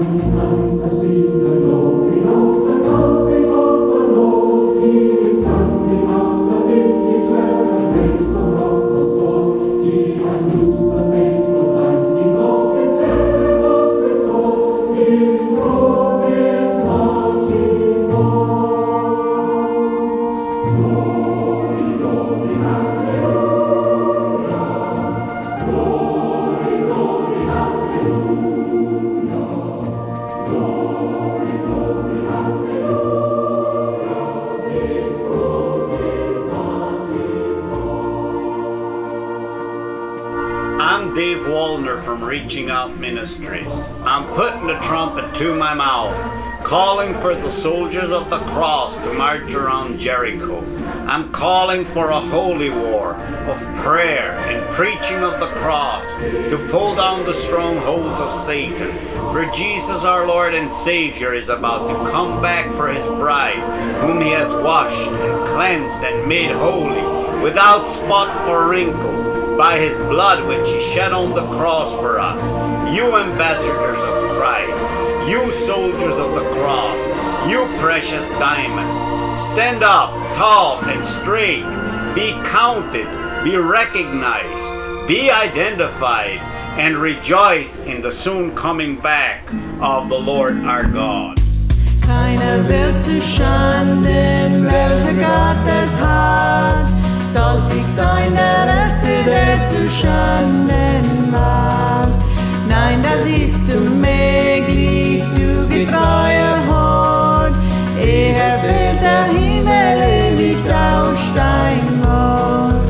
I'm Dave Wallner from Reaching Out Ministries. I'm putting the trumpet to my mouth, calling for the soldiers of the cross to march around Jericho. I'm calling for a holy war of prayer and preaching of the cross to pull down the strongholds of Satan. For Jesus our Lord and Savior is about to come back for his bride, whom he has washed and cleansed and made holy, without spot or wrinkle, by his blood which he shed on the cross for us. You ambassadors of Christ, you soldiers of the cross, you precious diamonds, stand up tall and straight, be counted, be recognized, be identified, and rejoice in the soon coming back of the Lord our God. Keiner wird zu Schanden, welcher Gottes hat. Sollt ich sein der Erste, der zu Schanden macht. Nein, das ist unmöglich, du getreuer Hort. Eher wird der Himmel ewig aus dein Wort.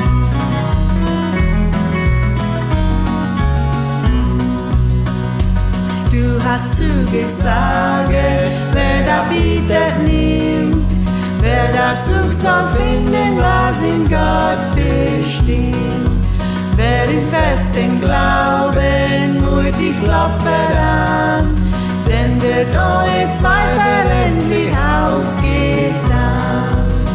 Du hast zugesagt, wer da bietet, nimmt. Wer das sucht, soll finden, was in Gott bestimmt. Wer im festen Glauben mutig klopft an, denn wird ohne Zweifel endlich aufgetan.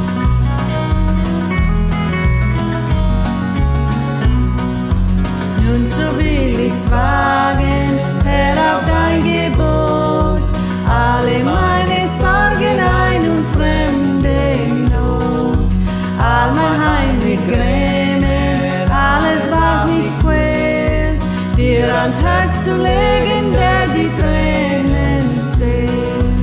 Nun so will ich's wagen, Herr, auf dein Gebot, alle meine Sorgen ein und fremde Not, all mein heimlich Grämen, alles was mich quält, dir ans Herz zu legen, der die Tränen zählt.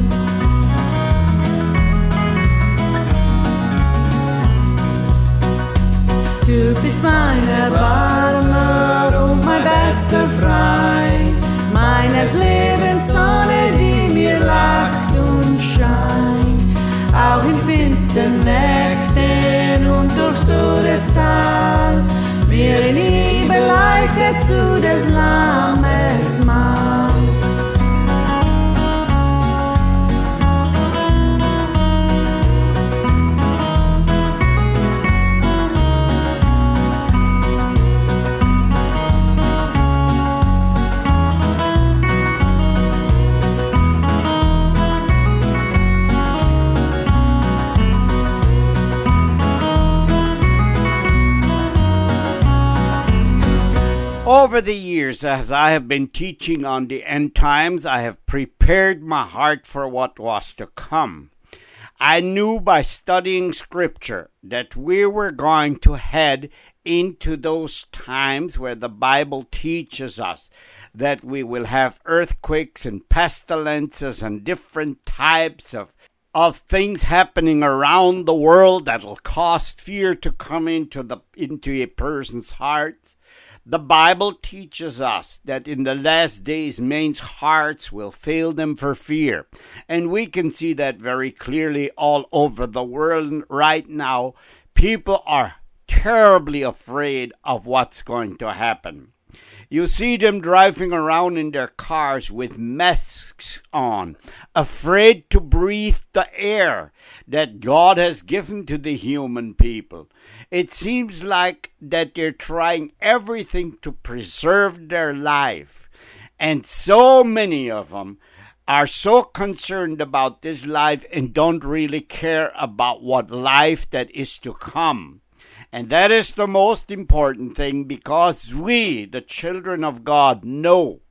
Du bist mein Erbarmer und mein bester Freund, meines Lebens Sonne, die mir lacht und scheint. Auch in finstern Nächten und durchs Todestal, mir in Liebe leitet zu des Lammes Maul. Over the years, as I have been teaching on the end times, I have prepared my heart for what was to come. I knew by studying scripture that we were going to head into those times where the Bible teaches us that we will have earthquakes and pestilences and different types of things happening around the world that will cause fear to come into a person's heart. The Bible teaches us that in the last days, men's hearts will fail them for fear. And we can see that very clearly all over the world right now. People are terribly afraid of what's going to happen. You see them driving around in their cars with masks on, afraid to breathe the air that God has given to the human people. It seems like that they're trying everything to preserve their life. And so many of them are so concerned about this life and don't really care about what life that is to come. And that is the most important thing, because we, the children of God, know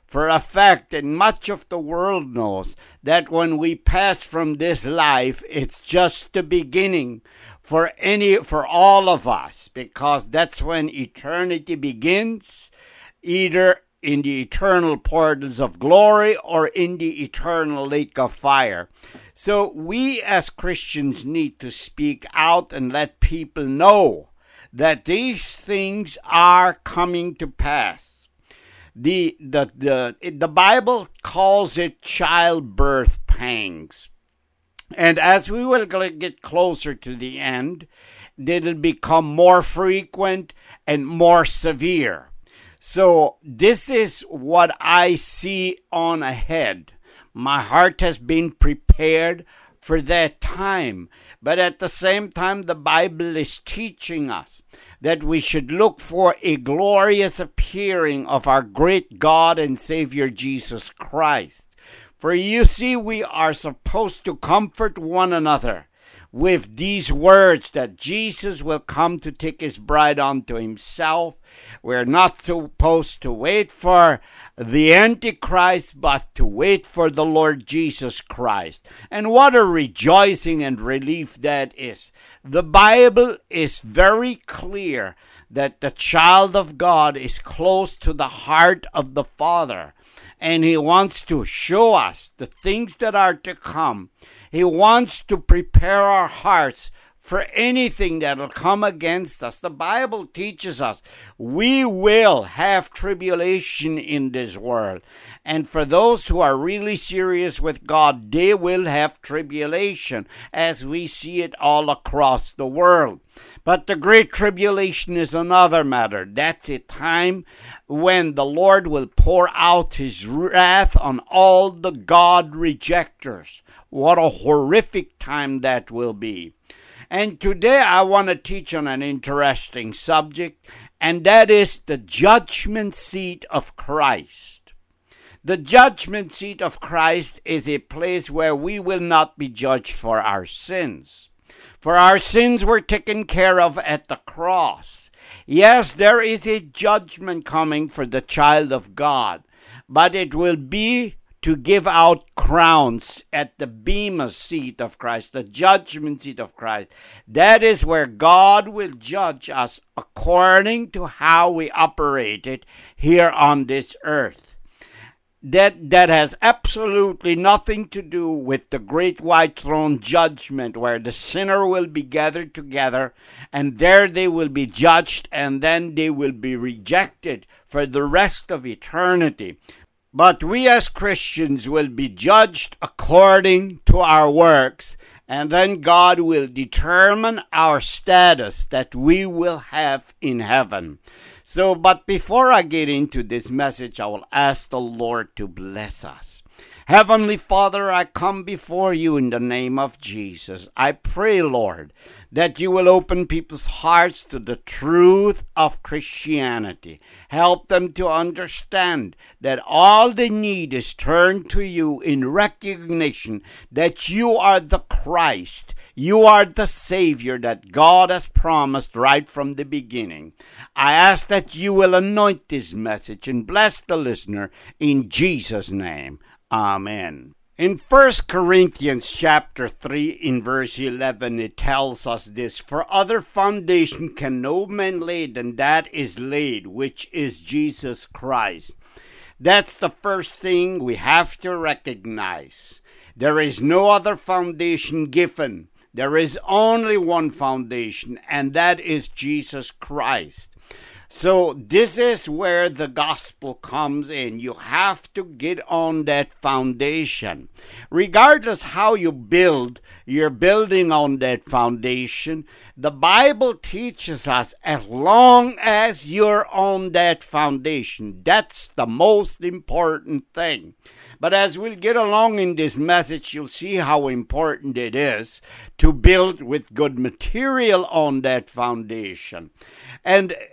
for a fact, and much of the world knows, that when we pass from this life, it's just the beginning for all of us, because that's when eternity begins, either in the eternal portals of glory or in the eternal lake of fire. So we as Christians need to speak out and let people know that these things are coming to pass. The Bible calls it childbirth pangs. And as we will get closer to the end, it'll become more frequent and more severe. So this is what I see on ahead. My heart has been prepared for that time. But at the same time, the Bible is teaching us that we should look for a glorious appearing of our great God and Savior Jesus Christ. For you see, we are supposed to comfort one another with these words that Jesus will come to take his bride unto himself. We're not supposed to wait for the Antichrist, but to wait for the Lord Jesus Christ. And what a rejoicing and relief that is. The Bible is very clear that the child of God is close to the heart of the Father, and he wants to show us the things that are to come. He wants to prepare our hearts for anything that will come against us. The Bible teaches us we will have tribulation in this world. And for those who are really serious with God, they will have tribulation, as we see it all across the world. But the great tribulation is another matter. That's a time when the Lord will pour out his wrath on all the God rejectors. What a horrific time that will be. And today I want to teach on an interesting subject, and that is the judgment seat of Christ. The judgment seat of Christ is a place where we will not be judged for our sins. For our sins were taken care of at the cross. Yes, there is a judgment coming for the child of God, but it will be to give out crowns at the bema seat of Christ, the judgment seat of Christ. That is where God will judge us according to how we operated here on this earth. That has absolutely nothing to do with the great white throne judgment, where the sinner will be gathered together, and there they will be judged, and then they will be rejected for the rest of eternity. But we as Christians will be judged according to our works, and then God will determine our status that we will have in heaven. But before I get into this message, I will ask the Lord to bless us. Heavenly Father, I come before you in the name of Jesus. I pray, Lord, that you will open people's hearts to the truth of Christianity. Help them to understand that all they need is turn to you in recognition that you are the Christ. You are the Savior that God has promised right from the beginning. I ask that you will anoint this message and bless the listener in Jesus' name. Amen. In 1 Corinthians chapter 3 in verse 11, it tells us this: "For other foundation can no man lay than that is laid, which is Jesus Christ." That's the first thing we have to recognize. There is no other foundation given. There is only one foundation, and that is Jesus Christ. So this is where the gospel comes in. You have to get on that foundation. Regardless how you build, you're building on that foundation. The Bible teaches us as long as you're on that foundation, that's the most important thing. But as we'll get along in this message, you'll see how important it is to build with good material on that foundation. And when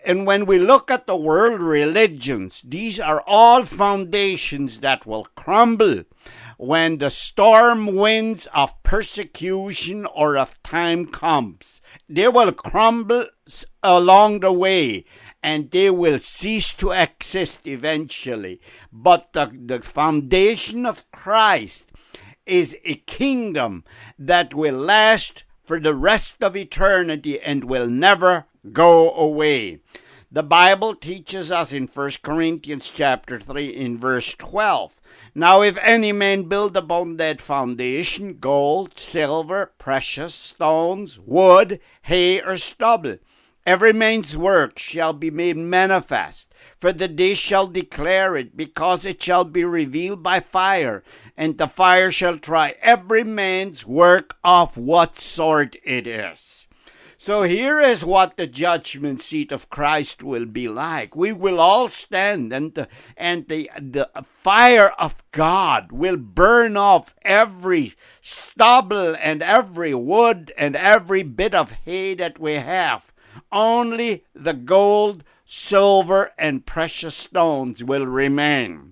when we look at the world religions, these are all foundations that will crumble when the storm winds of persecution or of time comes. They will crumble along the way, and they will cease to exist eventually. But the foundation of Christ is a kingdom that will last for the rest of eternity and will never go away. The Bible teaches us in 1 Corinthians chapter 3 in verse 12. Now if any man build upon that foundation gold, silver, precious stones, wood, hay, or stubble, every man's work shall be made manifest, for the day shall declare it, because it shall be revealed by fire, and the fire shall try every man's work of what sort it is. So here is what the judgment seat of Christ will be like. We will all stand, and the fire of God will burn off every stubble and every wood and every bit of hay that we have. Only the gold, silver, and precious stones will remain.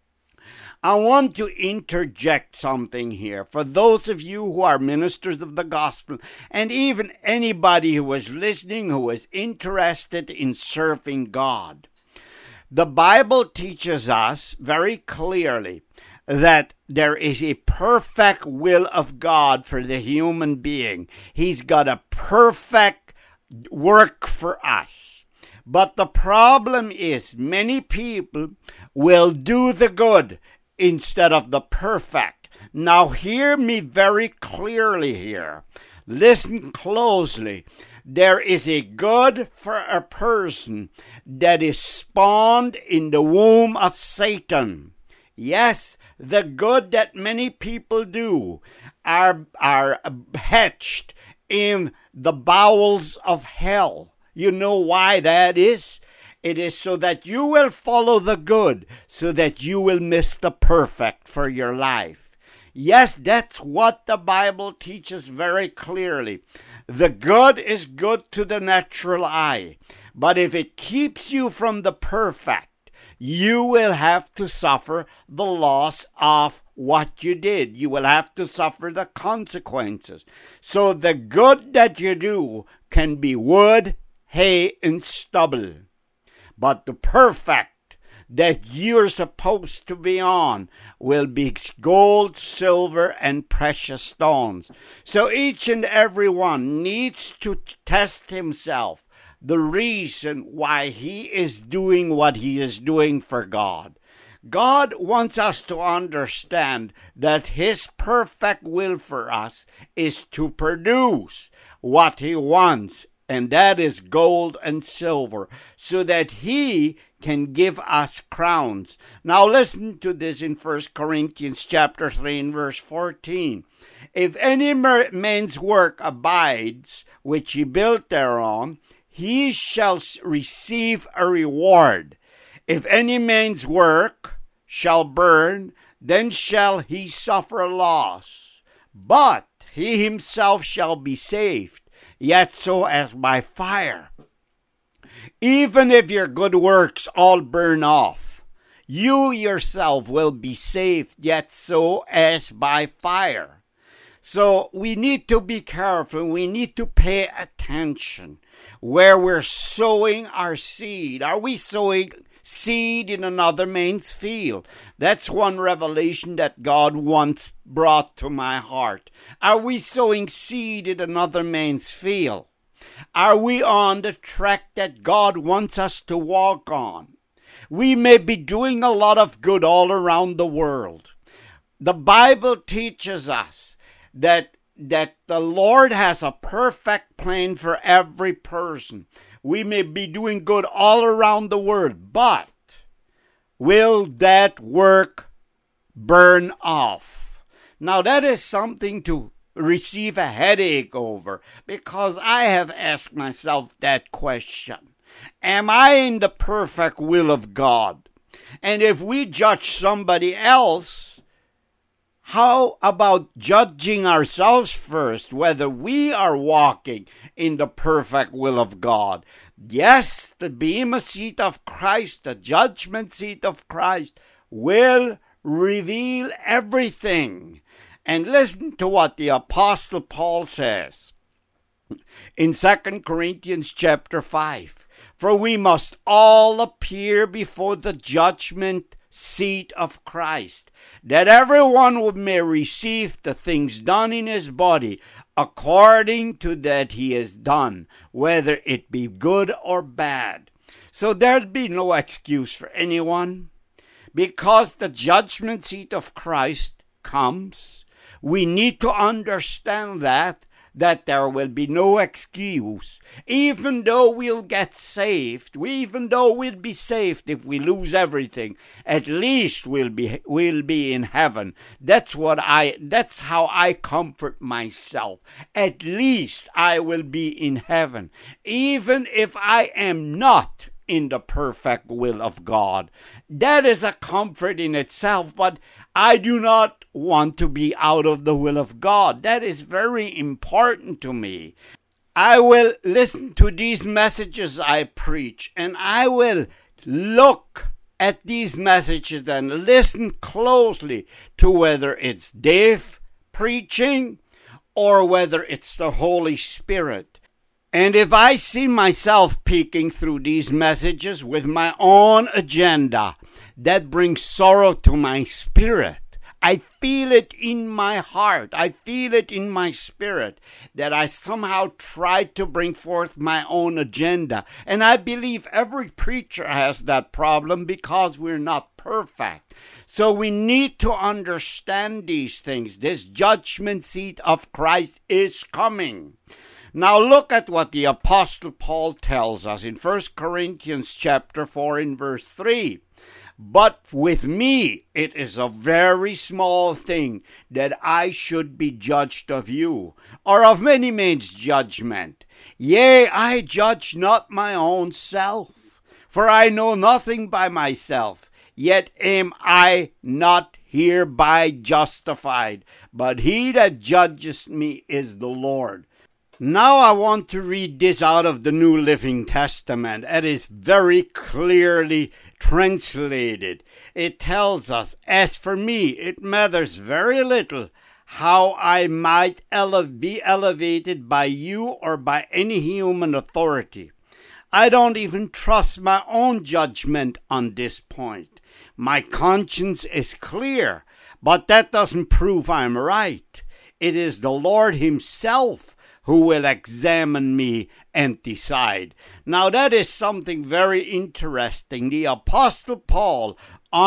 I want to interject something here for those of you who are ministers of the gospel, and even anybody who is listening who is interested in serving God. The Bible teaches us very clearly that there is a perfect will of God for the human being. He's got a perfect work for us. But the problem is many people will do the good instead of the perfect. Now hear me very clearly here. Listen closely. There is a good for a person that is spawned in the womb of Satan. Yes, the good that many people do are hatched in the bowels of hell. You know why that is? It is so that you will follow the good, so that you will miss the perfect for your life. Yes, that's what the Bible teaches very clearly. The good is good to the natural eye, but if it keeps you from the perfect, you will have to suffer the loss of what you did. You will have to suffer the consequences. So the good that you do can be wood, hay, and stubble. But the perfect that you're supposed to be on will be gold, silver, and precious stones. So each and every one needs to test himself, the reason why he is doing what he is doing for God. God wants us to understand that his perfect will for us is to produce what he wants, and that is gold and silver, so that he can give us crowns. Now listen to this in 1 Corinthians chapter 3 and verse 14. If any man's work abides, which he built thereon, he shall receive a reward. If any man's work shall burn, then shall he suffer loss. But he himself shall be saved, yet so as by fire. Even if your good works all burn off, you yourself will be saved, yet so as by fire. So we need to be careful. We need to pay attention where we're sowing our seed. Are we sowing seed in another man's field? That's one revelation that God once brought to my heart. Are we sowing seed in another man's field? Are we on the track that God wants us to walk on? We may be doing a lot of good all around the world. The Bible teaches us that the Lord has a perfect plan for every person. We may be doing good all around the world, but will that work burn off? Now that is something to receive a headache over, because I have asked myself that question. Am I in the perfect will of God? And if we judge somebody else, How about judging ourselves first, whether we are walking in the perfect will of God? Yes, the bema seat of Christ, the judgment seat of Christ, will reveal everything. And listen to what the Apostle Paul says in 2 Corinthians chapter 5. For we must all appear before the judgment seat of Christ, that everyone may receive the things done in his body according to that he has done, whether it be good or bad. So there'll be no excuse for anyone, because the judgment seat of Christ comes. We need to understand that there will be no excuse. Even though we'll get saved, even though we'll be saved if we lose everything, at least we'll be in heaven. That's how I comfort myself. At least I will be in heaven, even if I am not in the perfect will of God. That is a comfort in itself, but I do not want to be out of the will of God. That is very important to me. I will listen to these messages I preach, and I will look at these messages and listen closely to whether it's Dave preaching or whether it's the Holy Spirit. And if I see myself peeking through these messages with my own agenda, that brings sorrow to my spirit. I feel it in my heart. I feel it in my spirit that I somehow tried to bring forth my own agenda. And I believe every preacher has that problem because we're not perfect. So we need to understand these things. This judgment seat of Christ is coming. Now look at what the Apostle Paul tells us in 1 Corinthians chapter 4 in verse 3. But with me it is a very small thing that I should be judged of you, or of many men's judgment. Yea, I judge not my own self, for I know nothing by myself, yet am I not hereby justified, but he that judges me is the Lord. Now I want to read this out of the New Living Testament. It is very clearly translated. It tells us, as for me, it matters very little how I might be elevated by you or by any human authority. I don't even trust my own judgment on this point. My conscience is clear, but that doesn't prove I'm right. It is the Lord himself who will examine me and decide. Now that is something very interesting. The Apostle Paul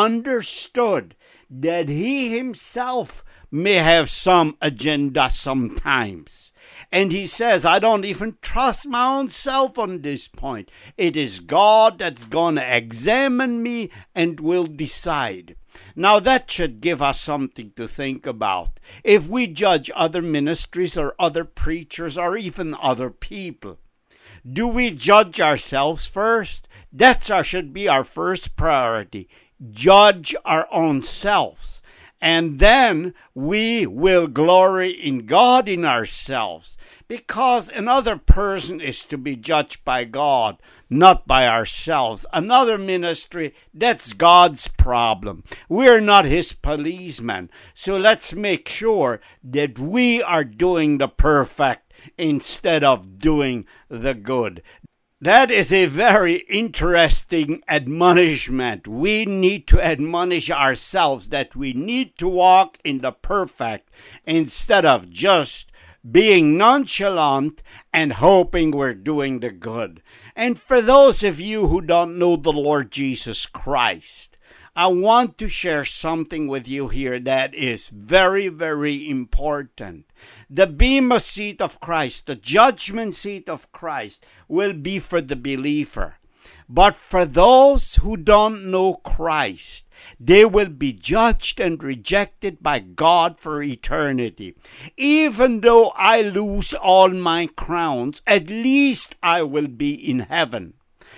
understood that he himself may have some agenda sometimes. And he says, I don't even trust my own self on this point. It is God that's going to examine me and will decide. Now that should give us something to think about. If we judge other ministries or other preachers or even other people, do we judge ourselves first? That should be our first priority. Judge our own selves. And then we will glory in God in ourselves, because another person is to be judged by God, not by ourselves. Another ministry, that's God's problem. We're not his policeman. So let's make sure that we are doing the perfect instead of doing the good. That is a very interesting admonishment. We need to admonish ourselves that we need to walk in the perfect instead of just being nonchalant and hoping we're doing the good. And for those of you who don't know the Lord Jesus Christ, I want to share something with you here that is very, very important. The bema seat of Christ, the judgment seat of Christ, will be for the believer. But for those who don't know Christ, they will be judged and rejected by God for eternity. Even though I lose all my crowns, at least I will be in heaven.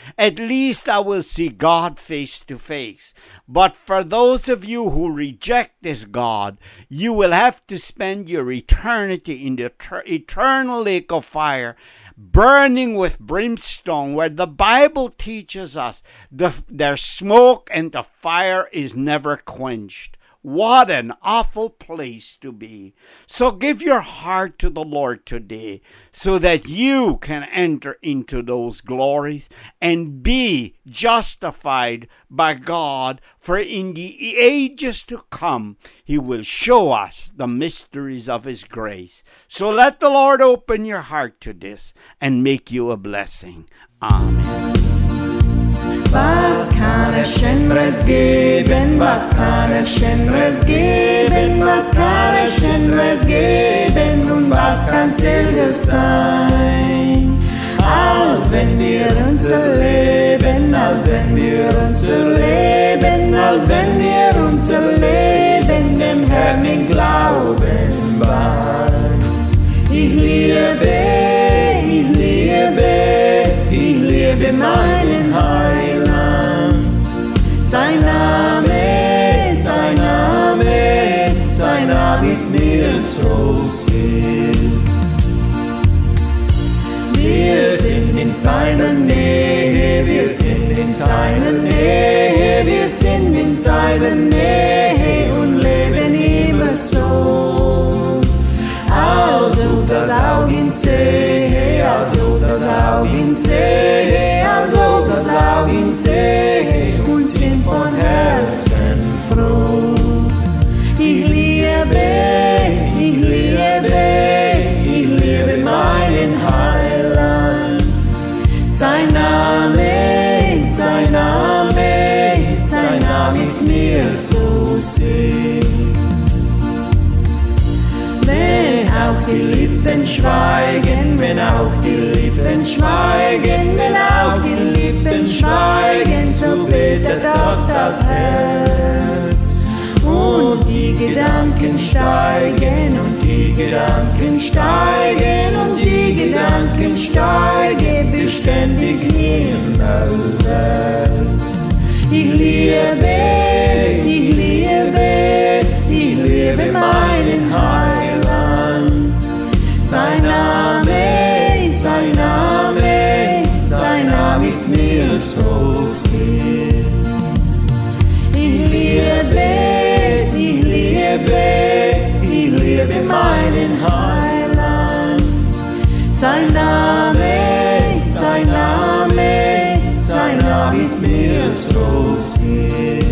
At least I will see God face to face. But for those of you who reject this God, you will have to spend your eternity in the eternal lake of fire, burning with brimstone, where the Bible teaches us their smoke and the fire is never quenched. What an awful place to be. So give your heart to the Lord today so that you can enter into those glories and be justified by God. For in the ages to come, He will show us the mysteries of His grace. So let the Lord open your heart to this and make you a blessing. Amen. Was kann es Schöneres geben? Was kann es Schöneres geben? Was kann es Schöneres geben? Und was kann seliger sein? Als wenn wir unser Leben, als wenn wir unser Leben, als wenn wir unser Leben dem Herrn in Glauben weihen. Ich liebe meinen Heiland. Sein Name, sein Name, sein Name ist mir so süß. Wir sind in seiner Nähe, wir sind in seiner Nähe, wir sind in seiner Nähe und leben immer so. Also das Auge ihn sehe, also das Auge ihn sehe, also das Auge ihn sehe und sind von Herzen froh. Ich liebe meinen Heiland. Sein Name, sein Name, sein Name ist mir so süß. Wenn auch die Lippen schweigen, wenn auch die Lippen schweigen, wenn auch die Lippen schweigen, so betet doch das Herz. Und die Gedanken steigen, und die Gedanken steigen, und die Gedanken steigen, beständig himmelswärts. Ich liebe meinen Heiland. Sein Name, sein Name, sein Name ist mir so süß. Ich liebe meinen Heiland. Sein Name, sein Name, sein Name ist mir so süß.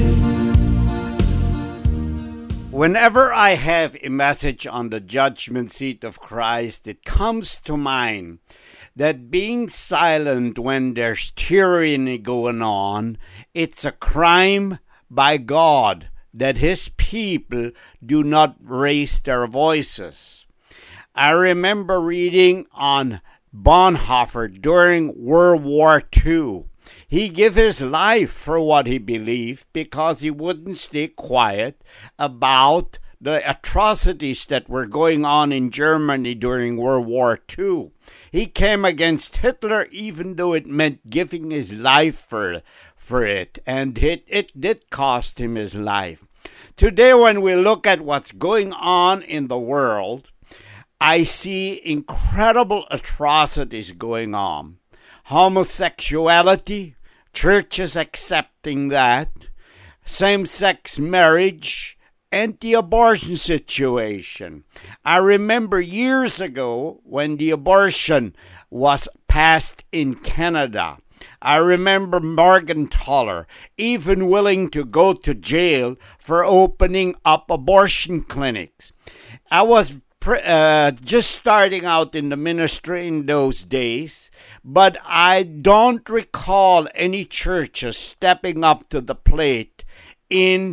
Whenever I have a message on the judgment seat of Christ, it comes to mind that being silent when there's tyranny going on, it's a crime by God that His people do not raise their voices. I remember reading on Bonhoeffer during World War II. He gave his life for what he believed because he wouldn't stay quiet about the atrocities that were going on in Germany during World War II. He came against Hitler even though it meant giving his life for it, and it did cost him his life. Today, when we look at what's going on in the world, I see incredible atrocities going on. Homosexuality, churches accepting that, same-sex marriage, and the abortion situation. I remember years ago when the abortion was passed in Canada. I remember Morgenthaler even willing to go to jail for opening up abortion clinics. I was just starting out in the ministry in those days, but I don't recall any churches stepping up to the plate in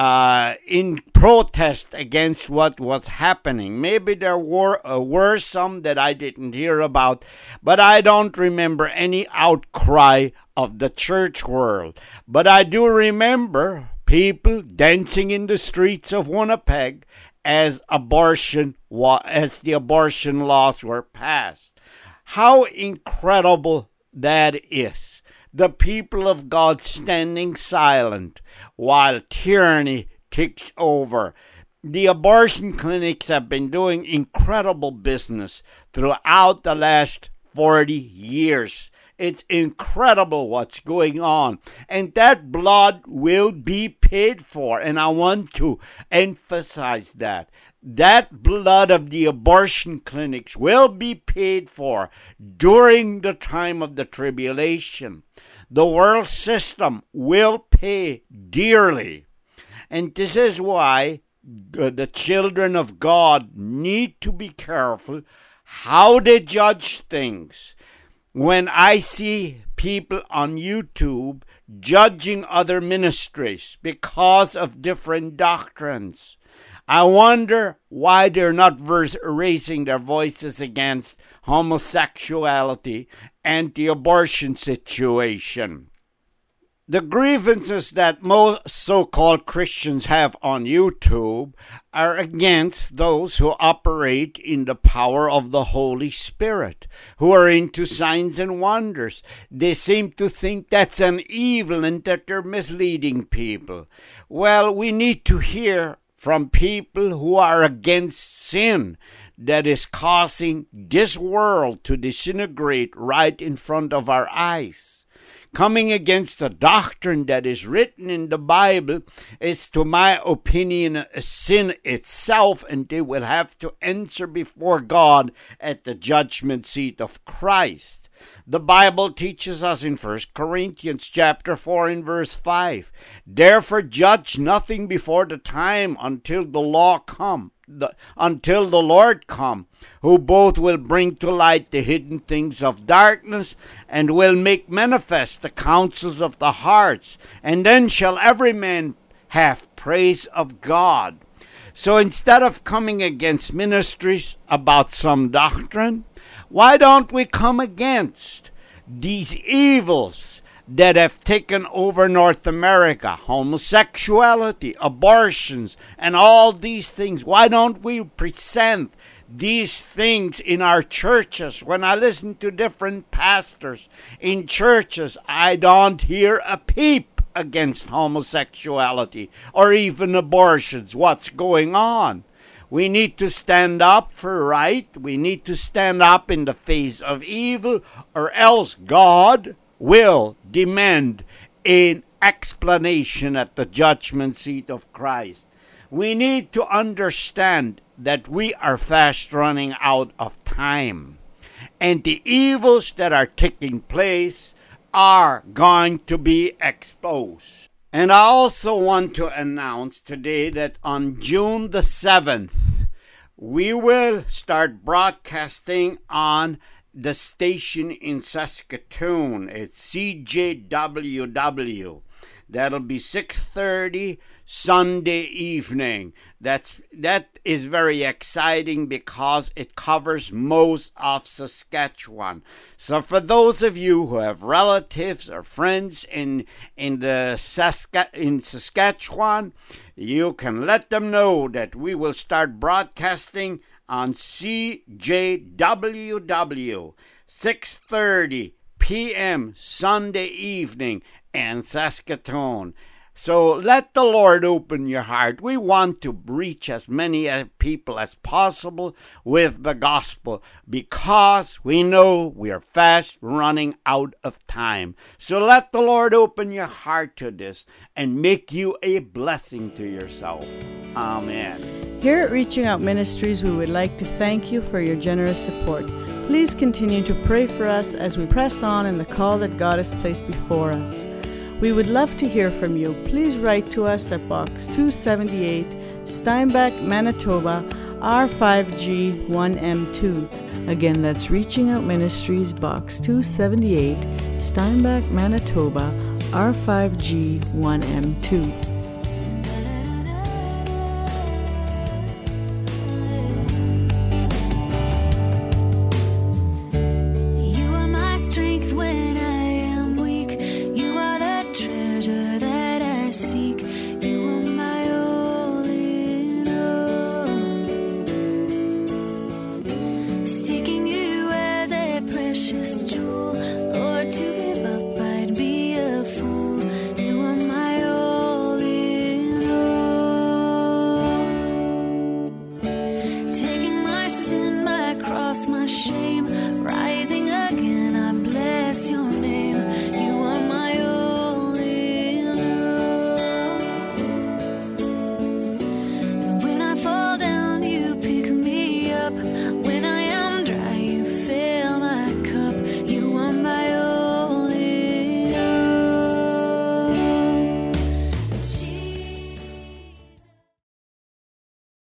protest against what was happening. Maybe there were some that I didn't hear about, but I don't remember any outcry of the church world. But I do remember people dancing in the streets of Winnipeg as the abortion laws were passed. How incredible that is, the people of God standing silent while tyranny takes over. The abortion clinics have been doing incredible business throughout the last 40 years. It's incredible what's going on. And that blood will be paid for. And I want to emphasize that. That blood of the abortion clinics will be paid for during the time of the tribulation. The world system will pay dearly. And this is why the children of God need to be careful how they judge things. When I see people on YouTube judging other ministries because of different doctrines, I wonder why they're not raising their voices against homosexuality and the abortion situation. The grievances that most so-called Christians have on YouTube are against those who operate in the power of the Holy Spirit, who are into signs and wonders. They seem to think that's an evil and that they're misleading people. Well, we need to hear from people who are against sin that is causing this world to disintegrate right in front of our eyes. Coming against a doctrine that is written in the Bible is, to my opinion, a sin itself, and they will have to answer before God at the judgment seat of Christ. The Bible teaches us in 1 Corinthians chapter 4 and verse 5, "Therefore judge nothing before the time until the Lord come, who both will bring to light the hidden things of darkness and will make manifest the counsels of the hearts. And then shall every man have praise of God." So instead of coming against ministries about some doctrine, why don't we come against these evils that have taken over North America? Homosexuality, abortions, and all these things. Why don't we present these things in our churches? When I listen to different pastors in churches, I don't hear a peep against homosexuality or even abortions. What's going on? We need to stand up for right. We need to stand up in the face of evil, or else God will demand an explanation at the judgment seat of Christ. We need to understand that we are fast running out of time, and the evils that are taking place are going to be exposed. And I also want to announce today that on June the 7th, we will start broadcasting on the station in Saskatoon. It's CJWW. That'll be 6:30 Sunday evening. That is very exciting because it covers most of Saskatchewan. So for those of you who have relatives or friends in Saskatchewan, you can let them know that we will start broadcasting on CJWW, 6:30 p.m. Sunday evening in Saskatoon. So let the Lord open your heart. We want to reach as many people as possible with the gospel because we know we are fast running out of time. So let the Lord open your heart to this and make you a blessing to yourself. Amen. Here at Reaching Out Ministries, we would like to thank you for your generous support. Please continue to pray for us as we press on in the call that God has placed before us. We would love to hear from you. Please write to us at Box 278, Steinbach, Manitoba, R5G 1M2. Again, that's Reaching Out Ministries, Box 278, Steinbach, Manitoba, R5G 1M2.